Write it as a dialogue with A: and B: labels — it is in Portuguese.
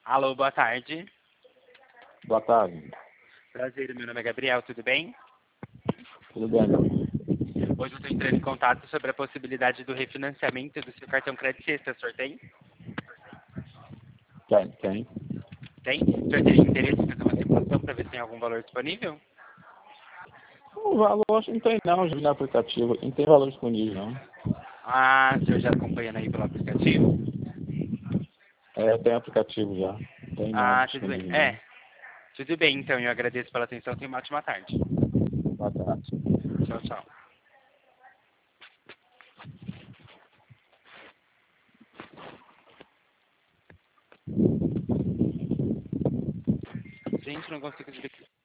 A: Alô, boa tarde.
B: Boa tarde.
A: Prazer, meu nome é Gabriel, tudo bem?
B: Tudo bem, meu?
A: Hoje eu estou entrando em contato sobre a possibilidade do refinanciamento do seu cartão Credit Sexta. O senhor tem?
B: Tem.
A: Tem? O senhor teria interesse em fazer uma simulação para ver se tem algum valor disponível?
B: O valor acho que não tem não, já vi no aplicativo. Não tem valor disponível, não.
A: Ah, o senhor já acompanhando aí pelo aplicativo?
B: É, tem aplicativo já. Não tem nada
A: Ah, tudo bem.
B: disponível, não.
A: É, tudo bem então, eu agradeço pela atenção, tenha uma ótima tarde.
B: Boa tarde.
A: Tchau, tchau. Gente, não consigo desligar.